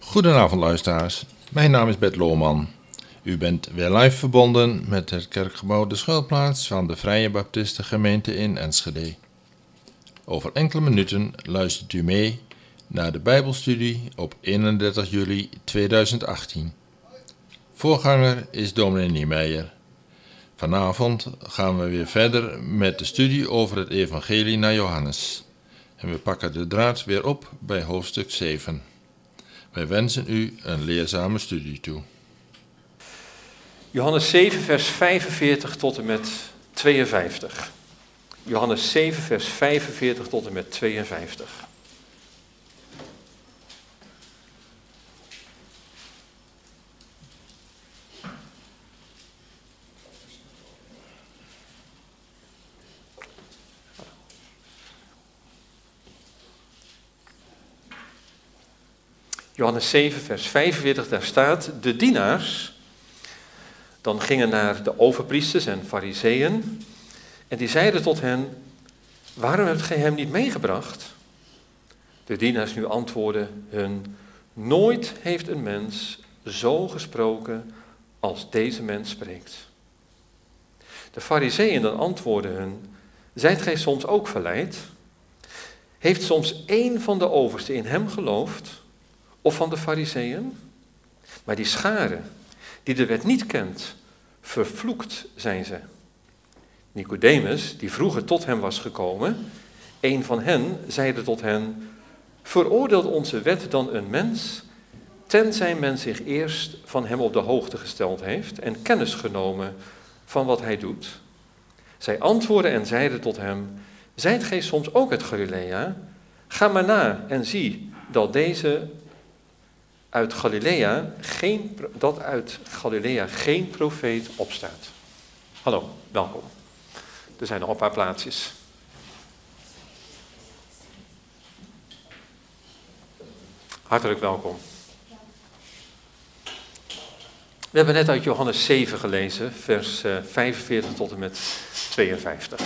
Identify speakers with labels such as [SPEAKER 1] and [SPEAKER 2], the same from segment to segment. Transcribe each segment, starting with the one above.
[SPEAKER 1] Goedenavond luisteraars, mijn naam is Bert Lohman. U bent weer live verbonden met het kerkgebouw De Schuilplaats van de Vrije Baptistengemeente in Enschede. Over enkele minuten luistert u mee naar de Bijbelstudie op 31 juli 2018. Voorganger is dominee Niemeyer. Vanavond gaan we weer verder met de studie over het evangelie naar Johannes. En we pakken de draad weer op bij hoofdstuk 7. Wij wensen u een leerzame studie toe.
[SPEAKER 2] Johannes 7, vers 45 tot en met 52. Johannes 7, vers 45 tot en met 52. Johannes 7, vers 45, daar staat: de dienaars dan gingen naar de overpriesters en fariseeën en die zeiden tot hen: waarom hebt gij hem niet meegebracht? De dienaars nu antwoordden hun: nooit heeft een mens zo gesproken als deze mens spreekt. De fariseeën dan antwoordden hun: zijt gij soms ook verleid? Heeft soms één van de oversten in hem geloofd? Of van de fariseeën? Maar die schare, die de wet niet kent, vervloekt zijn ze. Nicodemus, die vroeger tot hem was gekomen, een van hen zeide tot hen: veroordeelt onze wet dan een mens, tenzij men zich eerst van hem op de hoogte gesteld heeft en kennis genomen van wat hij doet? Zij antwoordden en zeiden tot hem: zijt gij soms ook uit Galilea? Ga maar na en zie dat uit Galilea geen profeet opstaat. Hallo, welkom. Er zijn nog een paar plaatsjes. Hartelijk welkom. We hebben net uit Johannes 7 gelezen, vers 45 tot en met 52.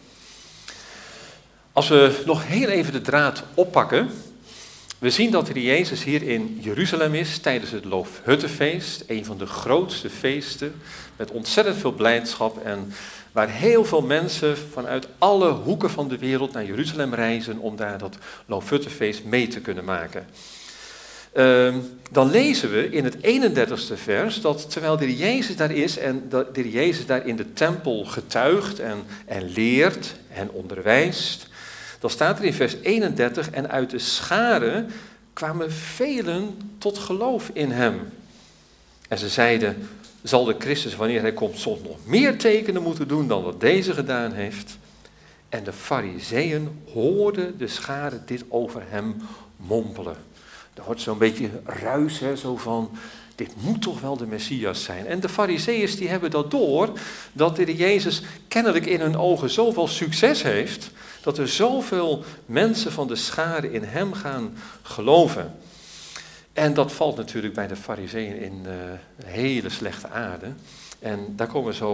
[SPEAKER 2] Als we nog heel even de draad oppakken. We zien dat de Jezus hier in Jeruzalem is tijdens het Loofhuttenfeest, een van de grootste feesten, met ontzettend veel blijdschap en waar heel veel mensen vanuit alle hoeken van de wereld naar Jeruzalem reizen om daar dat Loofhuttenfeest mee te kunnen maken. Dan lezen we in het 31ste vers dat terwijl de Jezus daar is en de Jezus daar in de tempel getuigt en leert en onderwijst, dan staat er in vers 31, en uit de schare kwamen velen tot geloof in hem. En ze zeiden: zal de Christus, wanneer hij komt, soms nog meer tekenen moeten doen dan wat deze gedaan heeft? En de fariseeën hoorden de schare dit over hem mompelen. Er wordt zo'n beetje ruis, zo van: dit moet toch wel de Messias zijn. En de fariseeërs die hebben dat door, dat de Jezus kennelijk in hun ogen zoveel succes heeft, dat er zoveel mensen van de schare in hem gaan geloven. En dat valt natuurlijk bij de fariseeën in hele slechte aarde. En daar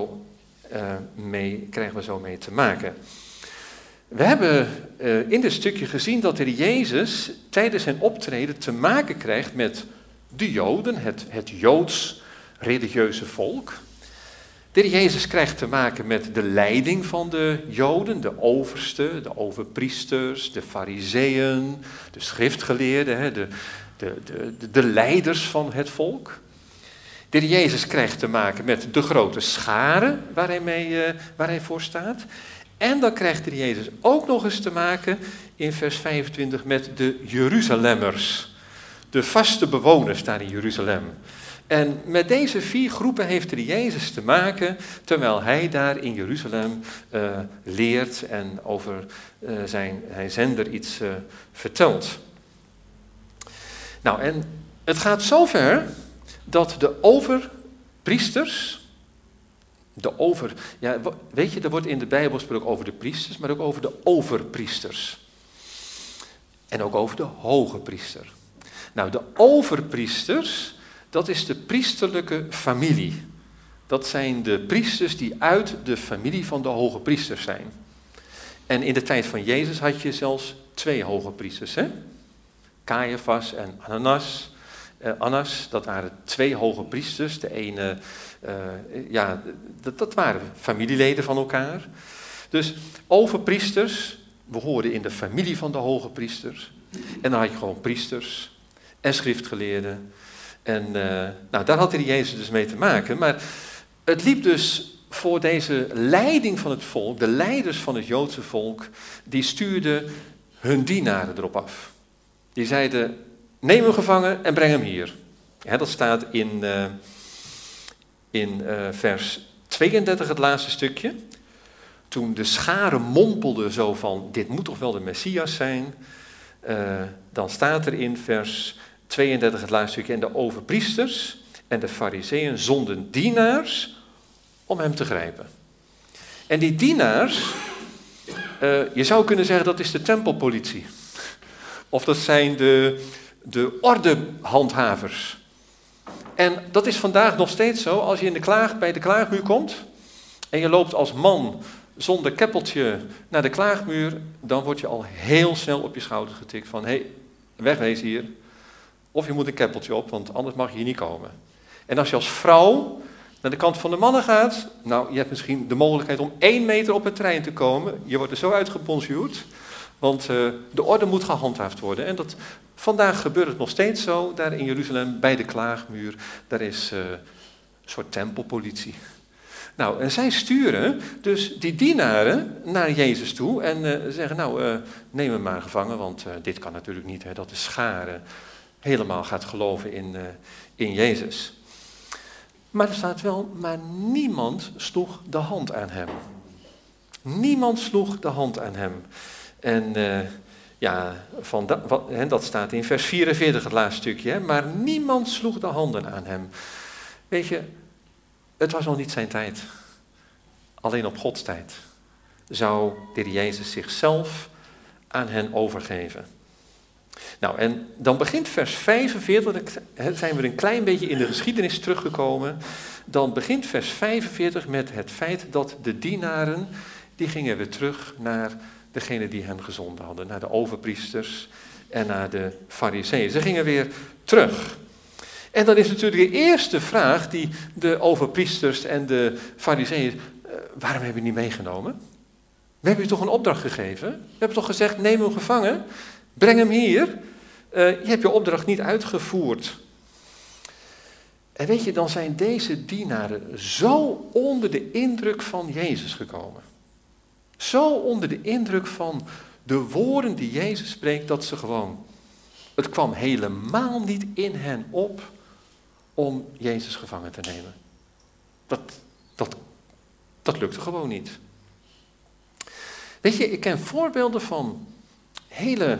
[SPEAKER 2] krijgen we zo mee te maken. We hebben in dit stukje gezien dat de Jezus tijdens zijn optreden te maken krijgt met de Joden, het Joods religieuze volk. De Jezus krijgt te maken met de leiding van de Joden, de oversten, de overpriesters, de fariseeën, de schriftgeleerden, de leiders van het volk. De Jezus krijgt te maken met de grote schare waar hij voor staat. En dan krijgt de Jezus ook nog eens te maken in vers 25 met de Jeruzalemmers. De vaste bewoners daar in Jeruzalem. En met deze 4 groepen heeft de Jezus te maken terwijl hij daar in Jeruzalem leert en over zijn zender iets vertelt. Nou, en het gaat zover dat de overpriesters, weet je, er wordt in de Bijbel gesproken over de priesters, maar ook over de overpriesters. En ook over de hoge priester. Nou, de overpriesters, dat is de priesterlijke familie. Dat zijn de priesters die uit de familie van de hoge priesters zijn. En in de tijd van Jezus had je zelfs 2 hoge priesters, Caiaphas en Annas. Annas, dat waren 2 hoge priesters. De ene, dat waren familieleden van elkaar. Dus overpriesters, we hoorden in de familie van de hoge priesters. En dan had je gewoon priesters en schriftgeleerden. En daar had die Jezus dus mee te maken. Maar het liep dus voor deze leiding van het volk, de leiders van het Joodse volk, die stuurden hun dienaren erop af. Die zeiden, neem hem gevangen en breng hem hier. Dat staat in vers 32, het laatste stukje. Toen de schare mompelde zo van, dit moet toch wel de Messias zijn. Dan staat er in vers 32, het laatste stukje, en de overpriesters en de farizeeën zonden dienaars om hem te grijpen. En die dienaars, je zou kunnen zeggen dat is de tempelpolitie. Of dat zijn de ordehandhavers. En dat is vandaag nog steeds zo, als je bij de klaagmuur komt en je loopt als man zonder keppeltje naar de klaagmuur, dan word je al heel snel op je schouder getikt van, hé, wegwezen hier. Of je moet een keppeltje op, want anders mag je hier niet komen. En als je als vrouw naar de kant van de mannen gaat, nou, je hebt misschien de mogelijkheid om 1 meter op het terrein te komen. Je wordt er zo uitgebonjourd, want de orde moet gehandhaafd worden. En vandaag gebeurt het nog steeds zo, daar in Jeruzalem, bij de klaagmuur. Daar is een soort tempelpolitie. Nou, en zij sturen dus die dienaren naar Jezus toe en zeggen, neem hem maar gevangen, want dit kan natuurlijk niet, dat de schare helemaal gaat geloven in Jezus. Maar er staat wel, maar niemand sloeg de hand aan hem. Niemand sloeg de hand aan hem. En dat staat in vers 44, het laatste stukje. Maar niemand sloeg de handen aan hem. Weet je, het was nog niet zijn tijd. Alleen op Gods tijd zou de Heer Jezus zichzelf aan hen overgeven. Nou, en dan begint vers 45, dan zijn we een klein beetje in de geschiedenis teruggekomen. Dan begint vers 45 met het feit dat de dienaren, die gingen weer terug naar degene die hen gezonden hadden. Naar de overpriesters en naar de farizeeën. Ze gingen weer terug. En dan is natuurlijk de eerste vraag die de overpriesters en de farizeeën, waarom hebben we niet meegenomen? We hebben u toch een opdracht gegeven? We hebben toch gezegd, neem hem gevangen, breng hem hier. Je hebt je opdracht niet uitgevoerd. En weet je, dan zijn deze dienaren zo onder de indruk van Jezus gekomen. Zo onder de indruk van de woorden die Jezus spreekt, dat ze gewoon, het kwam helemaal niet in hen op om Jezus gevangen te nemen. Dat lukte gewoon niet. Weet je, ik ken voorbeelden van hele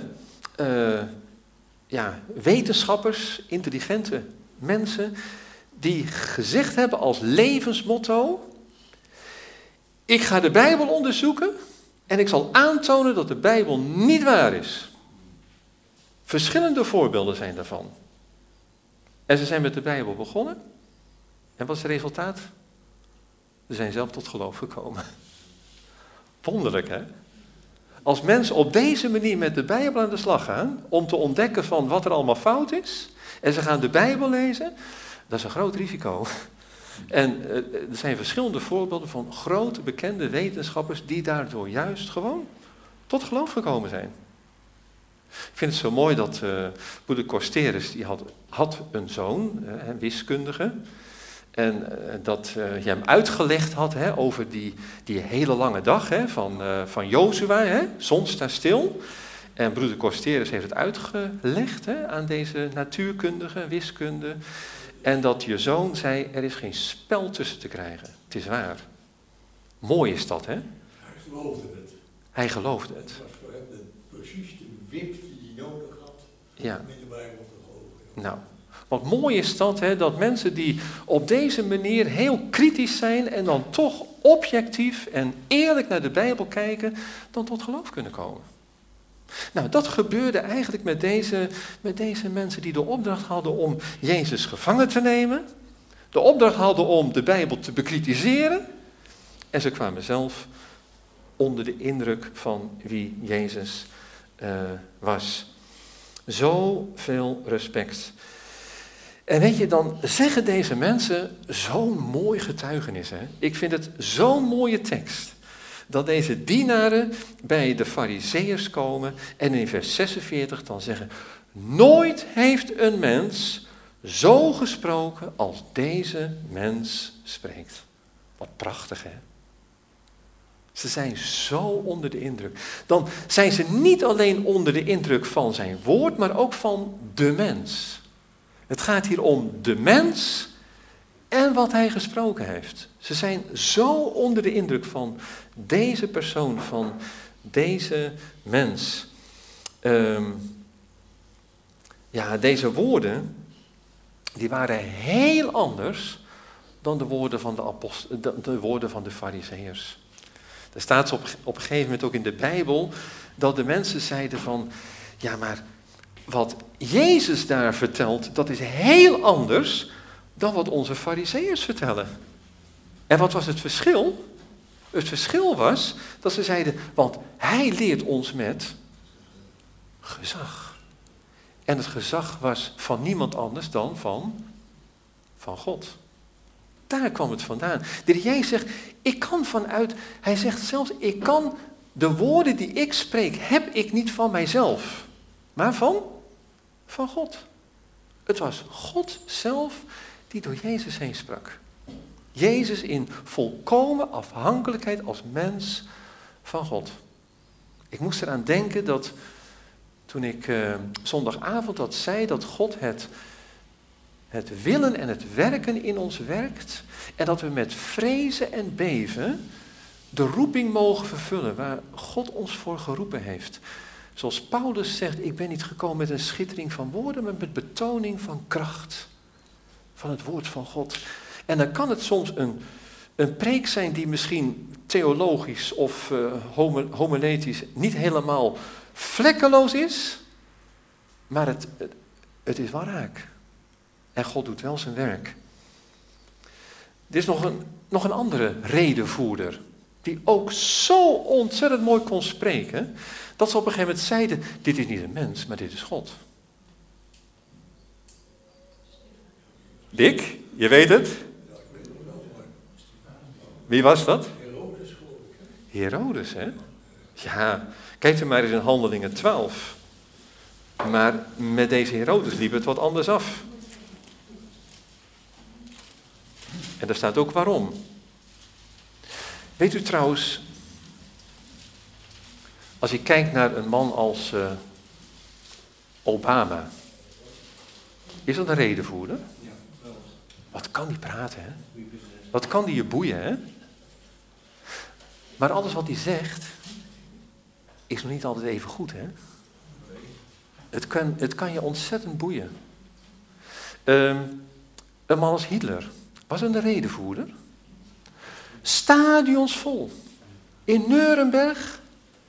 [SPEAKER 2] wetenschappers, intelligente mensen, die gezegd hebben als levensmotto, ik ga de Bijbel onderzoeken en ik zal aantonen dat de Bijbel niet waar is. Verschillende voorbeelden zijn daarvan. En ze zijn met de Bijbel begonnen. En wat is het resultaat? Ze zijn zelf tot geloof gekomen. Wonderlijk, hè? Als mensen op deze manier met de Bijbel aan de slag gaan, om te ontdekken van wat er allemaal fout is, en ze gaan de Bijbel lezen, dat is een groot risico. En er zijn verschillende voorbeelden van grote bekende wetenschappers die daardoor juist gewoon tot geloof gekomen zijn. Ik vind het zo mooi dat broeder Corsterus, die had een zoon, een wiskundige. En dat je hem uitgelegd had over die hele lange dag van Jozua, zon staat stil. En broeder Corsterus heeft het uitgelegd aan deze natuurkundige, wiskunde. En dat je zoon zei, er is geen spel tussen te krijgen. Het is waar. Mooi is dat, hè?
[SPEAKER 3] Hij geloofde het.
[SPEAKER 2] Hij geloofde het.
[SPEAKER 3] Het was voor hem precies de wip die hij nodig had om in de Bijbel te geloven.
[SPEAKER 2] Nou, wat mooi is dat, dat mensen die op deze manier heel kritisch zijn en dan toch objectief en eerlijk naar de Bijbel kijken, dan tot geloof kunnen komen. Nou, dat gebeurde eigenlijk met deze mensen die de opdracht hadden om Jezus gevangen te nemen, de opdracht hadden om de Bijbel te bekritiseren, en ze kwamen zelf onder de indruk van wie Jezus was. Zoveel respect. En weet je, dan zeggen deze mensen zo'n mooi getuigenis. Hè? Ik vind het zo'n mooie tekst. Dat deze dienaren bij de Farizeeërs komen en in vers 46 dan zeggen: nooit heeft een mens zo gesproken als deze mens spreekt. Wat prachtig, hè? Ze zijn zo onder de indruk. Dan zijn ze niet alleen onder de indruk van zijn woord, maar ook van de mens. Het gaat hier om de mens en wat hij gesproken heeft. Ze zijn zo onder de indruk van deze persoon, van deze mens. Deze woorden, die waren heel anders dan de woorden van de woorden van de Farizeeërs. Er staat op een gegeven moment ook in de Bijbel dat de mensen zeiden van, ja, maar wat Jezus daar vertelt, dat is heel anders dan wat onze Farizeeërs vertellen. En wat was het verschil? Het verschil was dat ze zeiden, want hij leert ons met gezag. En het gezag was van niemand anders dan van God. Daar kwam het vandaan. De Heer Jezus zegt, ik kan hij zegt zelfs, ik kan de woorden die ik spreek, heb ik niet van mijzelf, maar van God. Het was God zelf die door Jezus heen sprak. Jezus in volkomen afhankelijkheid als mens van God. Ik moest eraan denken dat toen ik zondagavond dat zei, dat God het willen en het werken in ons werkt. En dat we met vrezen en beven de roeping mogen vervullen waar God ons voor geroepen heeft. Zoals Paulus zegt, ik ben niet gekomen met een schittering van woorden, maar met betoning van kracht. Van het woord van God. En dan kan het soms een preek zijn die misschien theologisch of homiletisch niet helemaal vlekkeloos is. Maar het is wel raak. En God doet wel zijn werk. Er is nog een andere redenvoerder. Die ook zo ontzettend mooi kon spreken. Dat ze op een gegeven moment zeiden, dit is niet een mens, maar dit is God. Dick, je weet het? Wie was dat? Herodes, hè? Ja, kijk er maar eens in Handelingen 12. Maar met deze Herodes liep het wat anders af. En daar staat ook waarom. Weet u trouwens, als je kijkt naar een man als Obama, is dat een redenvoerder? Wat kan die praten, hè? Wat kan die je boeien, hè? Maar alles wat hij zegt, is nog niet altijd even goed, hè? Het kan je ontzettend boeien. Een man als Hitler, was een redenvoerder. Stadions vol. In Nuremberg,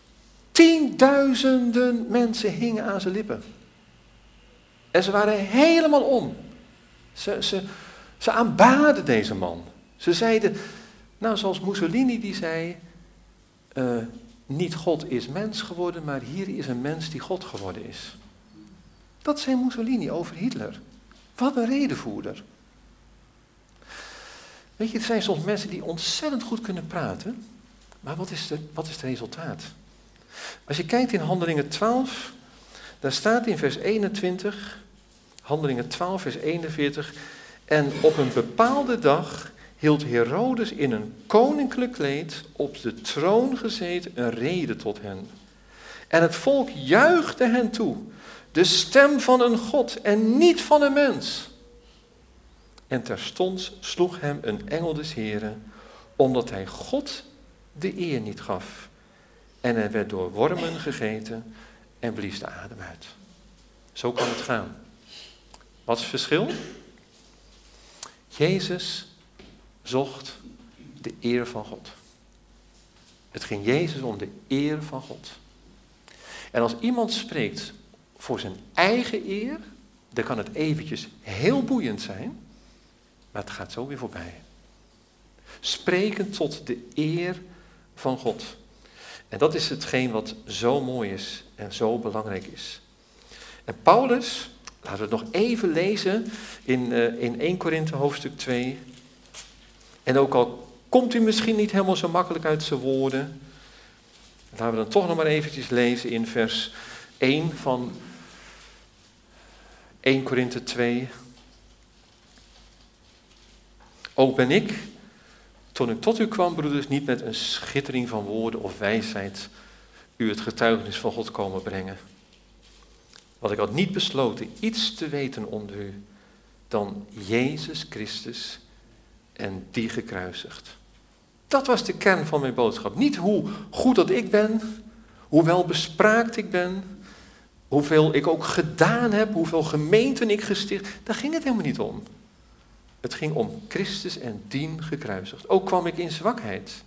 [SPEAKER 2] 10.000 mensen hingen aan zijn lippen. En ze waren helemaal om. Ze aanbaden deze man. Ze zeiden, nou zoals Mussolini die zei, niet God is mens geworden, maar hier is een mens die God geworden is. Dat zei Mussolini over Hitler. Wat een redenvoerder. Weet je, er zijn soms mensen die ontzettend goed kunnen praten, maar wat is het resultaat? Als je kijkt in Handelingen 12, daar staat in vers 21, Handelingen 12 vers 41, en op een bepaalde dag hield Herodes in een koninklijk kleed op de troon gezeten een rede tot hen. En het volk juichte hen toe, de stem van een God en niet van een mens. En terstond sloeg hem een engel des Heren, omdat hij God de eer niet gaf. En hij werd door wormen gegeten en blies de adem uit. Zo kan het gaan. Wat is het verschil? Jezus zocht de eer van God. Het ging Jezus om de eer van God. En als iemand spreekt voor zijn eigen eer, dan kan het eventjes heel boeiend zijn, maar het gaat zo weer voorbij. Spreken tot de eer van God. En dat is hetgeen wat zo mooi is en zo belangrijk is. En Paulus, Laten we het nog even lezen in 1 Korinthe hoofdstuk 2. En ook al komt u misschien niet helemaal zo makkelijk uit zijn woorden, laten we dan toch nog maar eventjes lezen in vers 1 van 1 Korinthe 2. Ook ben ik, toen ik tot u kwam, broeders, niet met een schittering van woorden of wijsheid u het getuigenis van God komen brengen. Want ik had niet besloten iets te weten onder u dan Jezus Christus en die gekruisigd. Dat was de kern van mijn boodschap. Niet hoe goed dat ik ben, hoe welbespraakt ik ben, hoeveel ik ook gedaan heb, hoeveel gemeenten ik gesticht. Daar ging het helemaal niet om. Het ging om Christus en dien gekruisigd. Ook kwam ik in zwakheid.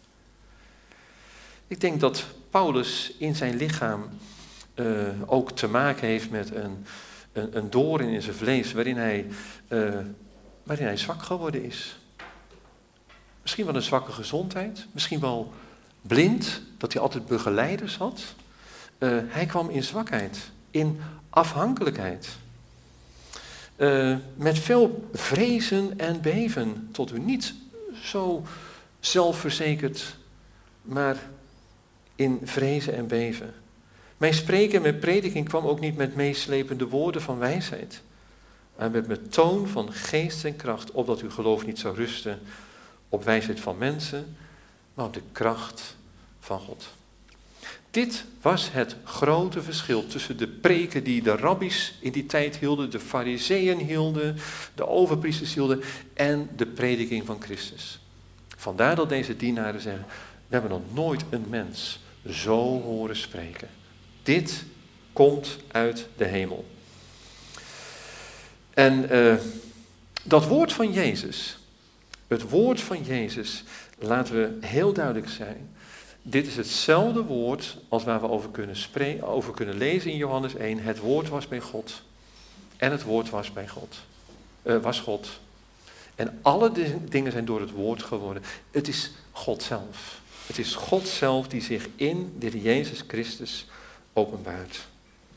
[SPEAKER 2] Ik denk dat Paulus in zijn lichaam ook te maken heeft met een doorn in zijn vlees waarin hij zwak geworden is. Misschien wel een zwakke gezondheid, misschien wel blind, dat hij altijd begeleiders had. Hij kwam in zwakheid, in afhankelijkheid. Met veel vrezen en beven tot u. Niet zo zelfverzekerd, maar in vrezen en beven. Mijn spreken en mijn prediking kwam ook niet met meeslepende woorden van wijsheid, maar met toon van geest en kracht, opdat uw geloof niet zou rusten op wijsheid van mensen, maar op de kracht van God. Dit was het grote verschil tussen de preken die de rabbies in die tijd hielden, de farizeeën hielden, de overpriesters hielden en de prediking van Christus. Vandaar dat deze dienaren zeggen, we hebben nog nooit een mens zo horen spreken. Dit komt uit de hemel. En dat woord van Jezus, het woord van Jezus, laten we heel duidelijk zijn. Dit is hetzelfde woord als waar we over kunnen lezen in Johannes 1. Het woord was bij God. En het woord was bij God. Was God. En alle dingen zijn door het woord geworden. Het is God zelf. Het is God zelf die zich in de Jezus Christus openbaart.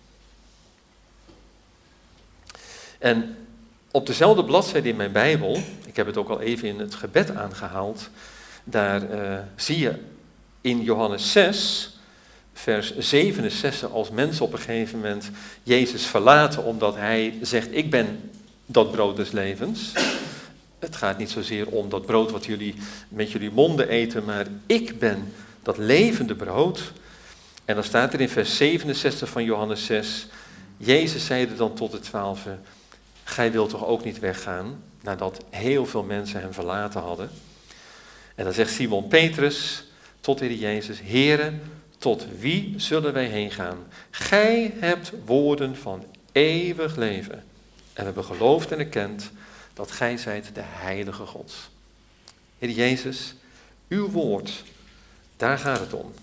[SPEAKER 2] En op dezelfde bladzijde in mijn Bijbel, ik heb het ook al even in het gebed aangehaald, daar zie je in Johannes 6, vers 67, als mensen op een gegeven moment Jezus verlaten omdat hij zegt, ik ben dat brood des levens. Het gaat niet zozeer om dat brood wat jullie met jullie monden eten, maar ik ben dat levende brood. En dan staat er in vers 67 van Johannes 6, Jezus zeide dan tot de 12, gij wilt toch ook niet weggaan, nadat heel veel mensen hem verlaten hadden. En dan zegt Simon Petrus tot de Heer Jezus, Heere, tot wie zullen wij heen gaan? Gij hebt woorden van eeuwig leven. En we hebben geloofd en erkend dat gij zijt de heilige God. Heer Jezus, uw woord, daar gaat het om.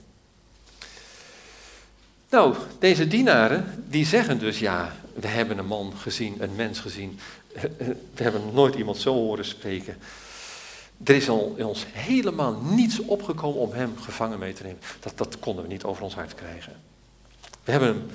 [SPEAKER 2] Nou, deze dienaren, die zeggen dus, ja, we hebben een man gezien, een mens gezien. We hebben nog nooit iemand zo horen spreken. Er is al in ons helemaal niets opgekomen om hem gevangen mee te nemen. Dat konden we niet over ons hart krijgen. We hebben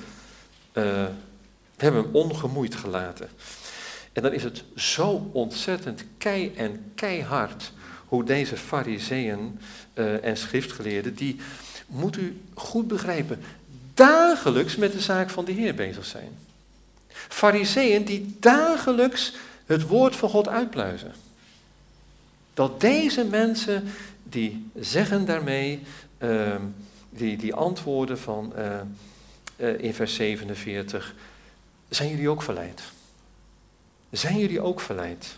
[SPEAKER 2] hem ongemoeid gelaten. En dan is het zo ontzettend keihard hoe deze farizeeën en schriftgeleerden, die, moet u goed begrijpen, dagelijks met de zaak van de Heer bezig zijn. Farizeeën die dagelijks het woord van God uitpluizen. Dat deze mensen, die zeggen daarmee, die antwoorden van in vers 47, zijn jullie ook verleid? Zijn jullie ook verleid?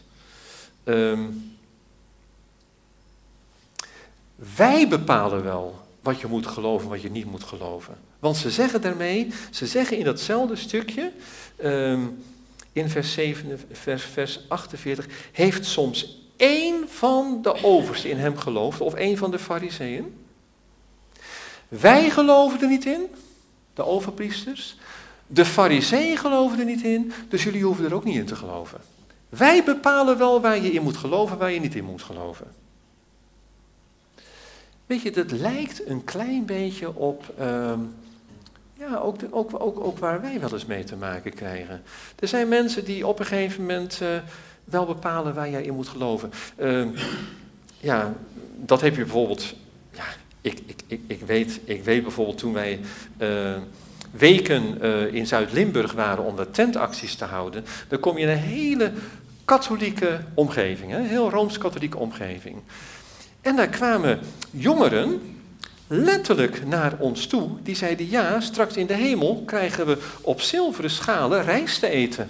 [SPEAKER 2] Wij bepalen wel wat je moet geloven, wat je niet moet geloven. Want ze zeggen daarmee, ze zeggen in datzelfde stukje, in vers 48, heeft soms één van de oversten in hem geloofd, of één van de farizeeën? Wij geloven er niet in, de overpriesters. De farizeeën geloven er niet in, dus jullie hoeven er ook niet in te geloven. Wij bepalen wel waar je in moet geloven, waar je niet in moet geloven. Weet je, dat lijkt een klein beetje op Ja, ook waar wij wel eens mee te maken krijgen. Er zijn mensen die op een gegeven moment wel bepalen waar jij in moet geloven. Dat heb je bijvoorbeeld... Ja, ik weet bijvoorbeeld toen wij weken in Zuid-Limburg waren om daar tentacties te houden. Dan kom je in een hele katholieke omgeving, hè, heel rooms-katholieke omgeving. En daar kwamen jongeren letterlijk naar ons toe, die zeiden, ja, straks in de hemel krijgen we op zilveren schalen rijst te eten.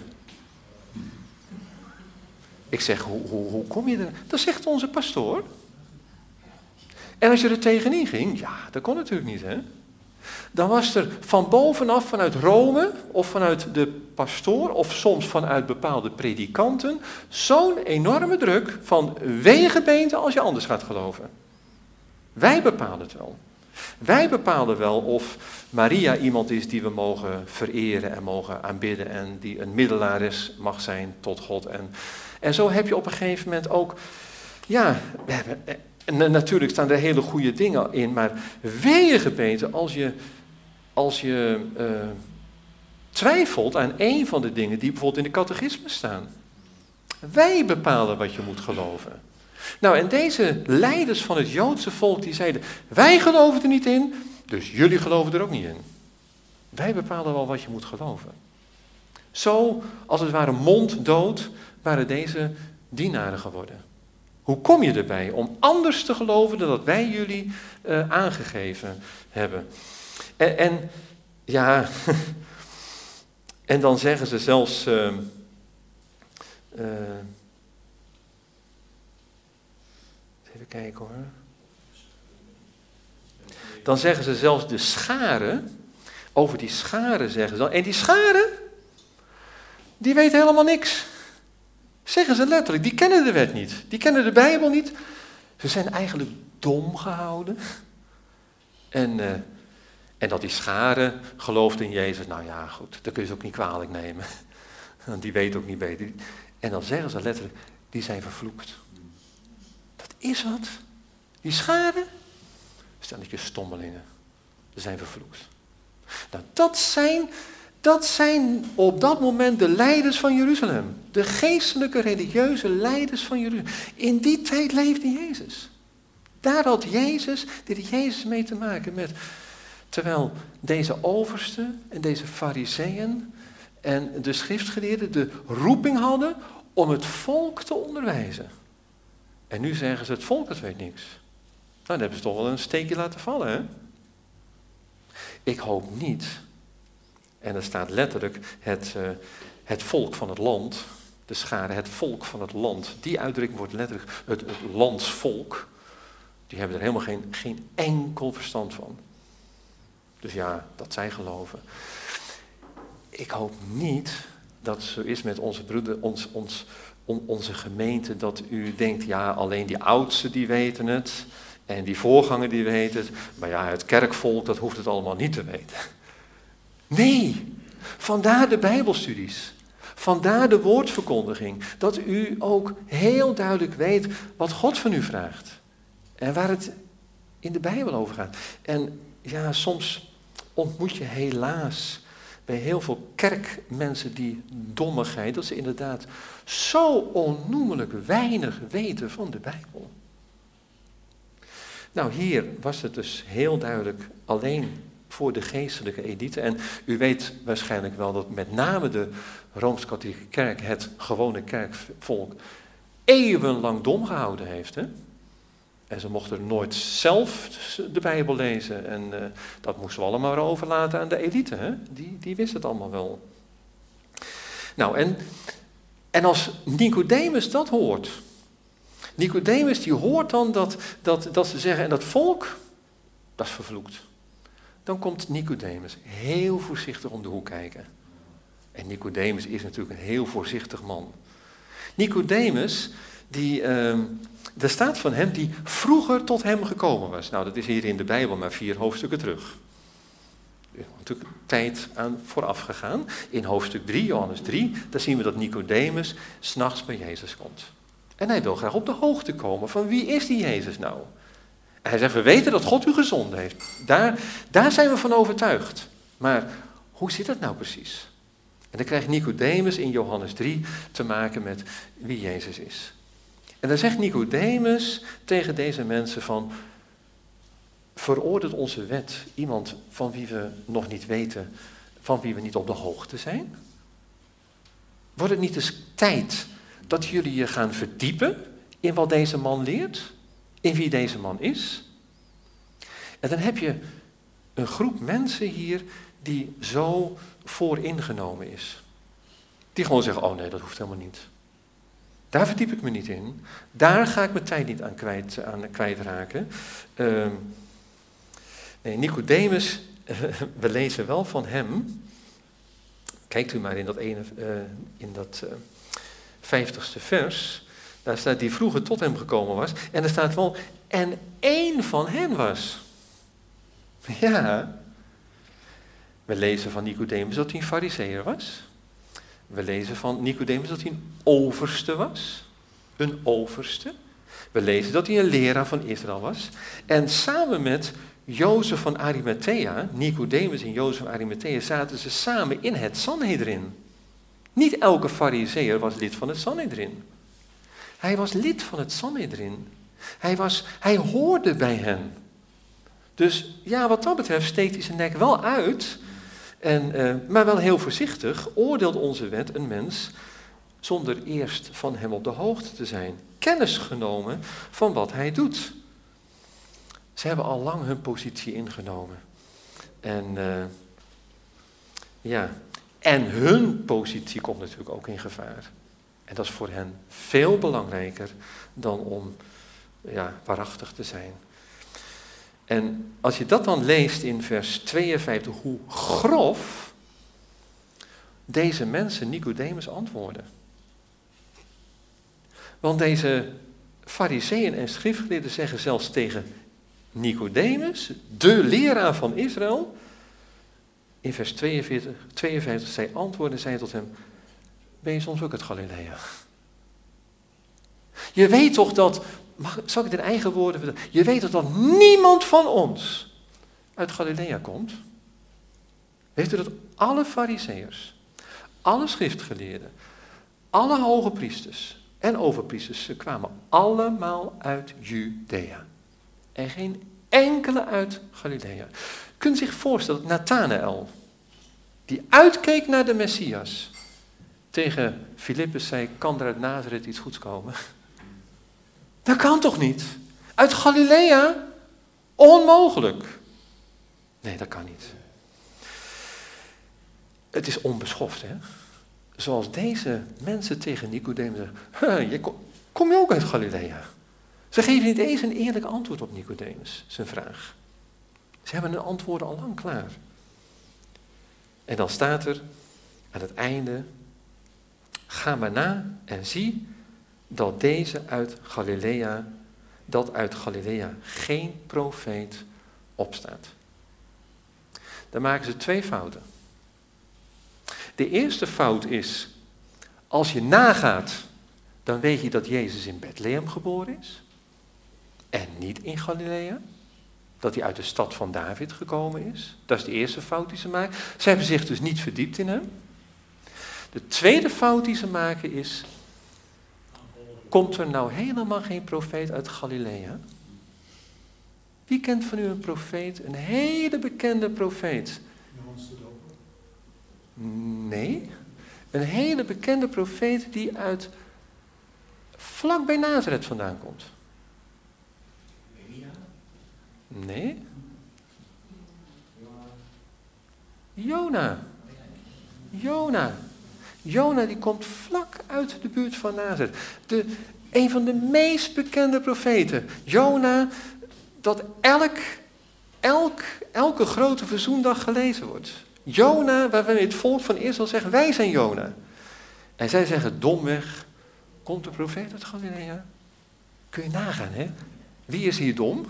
[SPEAKER 2] Ik zeg, hoe kom je er? Dat zegt onze pastoor. En als je er tegenin ging, ja, dat kon natuurlijk niet, hè. Dan was er van bovenaf, vanuit Rome, of vanuit de pastoor, of soms vanuit bepaalde predikanten, zo'n enorme druk van wegenbeente als je anders gaat geloven. Wij bepalen het wel. Wij bepalen wel of Maria iemand is die we mogen vereren en mogen aanbidden en die een middelares mag zijn tot God. En zo heb je op een gegeven moment ook, ja, natuurlijk staan er hele goede dingen in, maar wegenbeente als je twijfelt aan een van de dingen die bijvoorbeeld in de catechisme staan. Wij bepalen wat je moet geloven. Nou, en deze leiders van het Joodse volk die zeiden, wij geloven er niet in, dus jullie geloven er ook niet in. Wij bepalen wel wat je moet geloven. Zo, als het ware monddood, waren deze dienaren geworden. Hoe kom je erbij om anders te geloven dan dat wij jullie aangegeven hebben? En ja, en dan zeggen ze zelfs... even kijken hoor. Dan zeggen ze zelfs de scharen, over die scharen zeggen ze, en die scharen, die weten helemaal niks. Zeggen ze letterlijk, die kennen de wet niet, die kennen de Bijbel niet. Ze zijn eigenlijk dom gehouden. En dat die scharen geloofden in Jezus, nou ja goed, dat kun je ze ook niet kwalijk nemen. Want die weet ook niet beter. En dan zeggen ze letterlijk, die zijn vervloekt. Dat is wat. Die scharen, stelletje stommelingen, ze zijn vervloekt. Nou, dat zijn op dat moment de leiders van Jeruzalem. De geestelijke, religieuze leiders van Jeruzalem. In die tijd leefde Jezus. Daar had Jezus mee te maken met. Terwijl deze oversten en deze fariseeën en de schriftgeleerden de roeping hadden om het volk te onderwijzen. En nu zeggen ze, het volk dat weet niks. Nou, dan hebben ze toch wel een steekje laten vallen, hè? Ik hoop niet... En er staat letterlijk het volk van het land, de schare, het volk van het land. Die uitdrukking wordt letterlijk het landsvolk. Die hebben er helemaal geen enkel verstand van. Dus ja, dat zij geloven. Ik hoop niet dat het zo is met onze broeder, onze gemeente, dat u denkt, ja, alleen die oudsten die weten het. En die voorganger die weten het. Maar ja, het kerkvolk, dat hoeft het allemaal niet te weten. Nee, vandaar de Bijbelstudies, vandaar de woordverkondiging, dat u ook heel duidelijk weet wat God van u vraagt en waar het in de Bijbel over gaat. En ja, soms ontmoet je helaas bij heel veel kerkmensen die dommigheid, dat ze inderdaad zo onnoemelijk weinig weten van de Bijbel. Nou, hier was het dus heel duidelijk alleen voor de geestelijke elite. En u weet waarschijnlijk wel dat met name de Rooms-Katholieke Kerk het gewone kerkvolk eeuwenlang dom gehouden heeft. Hè? En ze mochten nooit zelf de Bijbel lezen. En dat moesten we allemaal overlaten aan de elite. Hè? Die wist het allemaal wel. Nou, en als Nicodemus dat hoort. Nicodemus die hoort dan dat ze zeggen, en dat volk, dat is vervloekt. Dan komt Nicodemus heel voorzichtig om de hoek kijken. En Nicodemus is natuurlijk een heel voorzichtig man. Nicodemus, er staat van hem die vroeger tot hem gekomen was. Nou, dat is hier in de Bijbel maar 4 hoofdstukken terug. Er is natuurlijk tijd aan vooraf gegaan. In hoofdstuk 3, Johannes 3, daar zien we dat Nicodemus 's nachts bij Jezus komt. En hij wil graag op de hoogte komen van wie is die Jezus nou? En hij zegt, we weten dat God u gezonden heeft. Daar zijn we van overtuigd. Maar hoe zit dat nou precies? En dan krijgt Nicodemus in Johannes 3 te maken met wie Jezus is. En dan zegt Nicodemus tegen deze mensen van, veroordeelt onze wet iemand van wie we nog niet weten, van wie we niet op de hoogte zijn? Wordt het niet eens tijd dat jullie je gaan verdiepen in wat deze man leert? In wie deze man is? En dan heb je een groep mensen hier die zo vooringenomen is. Die gewoon zeggen, oh nee, dat hoeft helemaal niet. Daar verdiep ik me niet in. Daar ga ik mijn tijd niet aan kwijtraken. Nee, Nicodemus, we lezen wel van hem. Kijkt u maar in dat 50ste vers. Daar staat, die vroeger tot hem gekomen was. En er staat wel, en één van hen was. Ja. We lezen van Nicodemus dat hij een farizeeër was. We lezen van Nicodemus dat hij een overste was. Een overste. We lezen dat hij een leraar van Israël was. En samen met Jozef van Arimathea, Nicodemus en Jozef van Arimathea, zaten ze samen in het Sanhedrin. Niet elke farizeeër was lid van het Sanhedrin. Hij was lid van het Sanhedrin. Hij hoorde bij hen. Dus ja, wat dat betreft steekt hij zijn nek wel uit, maar wel heel voorzichtig oordeelt onze wet een mens zonder eerst van hem op de hoogte te zijn. Kennis genomen van wat hij doet. Ze hebben al lang hun positie ingenomen. En hun positie komt natuurlijk ook in gevaar. En dat is voor hen veel belangrijker dan om waarachtig te zijn. En als je dat dan leest in vers 52, hoe grof deze mensen Nicodemus antwoorden. Want deze farizeeën en schriftgeleerden zeggen zelfs tegen Nicodemus, de leraar van Israël, in vers 52, zij antwoorden, zei tot hem, ben je soms ook uit Galilea? Je weet toch dat, zal ik het in eigen woorden vertellen, je weet toch dat niemand van ons uit Galilea komt? Weet u dat alle farizeeërs, alle schriftgeleerden, alle hoge priesters en overpriesters, ze kwamen allemaal uit Judea. En geen enkele uit Galilea. Kunt u zich voorstellen dat Nathanael, die uitkeek naar de Messias, tegen Filippus zei, kan er uit Nazareth iets goeds komen? Dat kan toch niet? Uit Galilea? Onmogelijk. Nee, dat kan niet. Het is onbeschoft, hè? Zoals deze mensen tegen Nicodemus zeggen, kom je ook uit Galilea? Ze geven niet eens een eerlijk antwoord op Nicodemus, zijn vraag. Ze hebben hun antwoorden al lang klaar. En dan staat er aan het einde, ga maar na en zie dat uit Galilea geen profeet opstaat. Dan maken ze 2 fouten. De eerste fout is, als je nagaat, dan weet je dat Jezus in Bethlehem geboren is. En niet in Galilea. Dat hij uit de stad van David gekomen is. Dat is de eerste fout die ze maken. Ze hebben zich dus niet verdiept in hem. De tweede fout die ze maken is, komt er nou helemaal geen profeet uit Galilea? Wie kent van u een profeet, een hele bekende profeet?
[SPEAKER 3] Johannes de Doper?
[SPEAKER 2] Nee, een hele bekende profeet die uit vlak bij Nazareth vandaan komt.
[SPEAKER 3] Elia?
[SPEAKER 2] Nee. Jona die komt vlak uit de buurt van Nazareth. Een van de meest bekende profeten. Jona, dat elke grote verzoendag gelezen wordt. Jona, waarvan het volk van Israël zegt, wij zijn Jona. En zij zeggen domweg, komt de profeet uit Galilea? Kun je nagaan, hè? Wie is hier dom?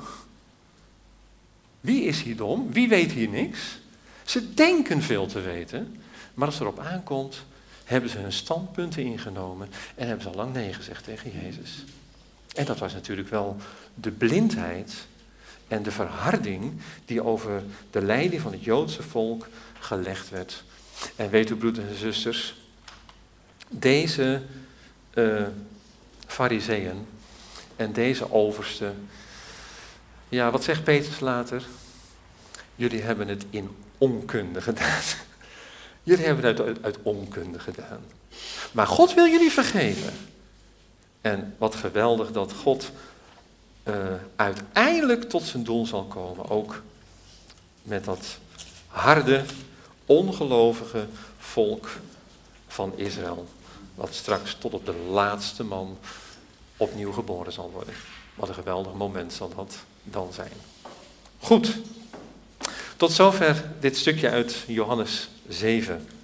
[SPEAKER 2] Wie is hier dom? Wie weet hier niks? Ze denken veel te weten, maar als het erop aankomt, hebben ze hun standpunten ingenomen en hebben ze al lang nee gezegd tegen Jezus. En dat was natuurlijk wel de blindheid en de verharding die over de leiding van het Joodse volk gelegd werd. En weet u, broeders en zusters, deze farizeeën en deze oversten, ja, wat zegt Petrus later? Jullie hebben het in onkunde gedaan. Jullie hebben het uit onkunde gedaan. Maar God wil jullie vergeven. En wat geweldig dat God uiteindelijk tot zijn doel zal komen. Ook met dat harde, ongelovige volk van Israël. Wat straks tot op de laatste man opnieuw geboren zal worden. Wat een geweldig moment zal dat dan zijn. Goed. Tot zover dit stukje uit Johannes 7.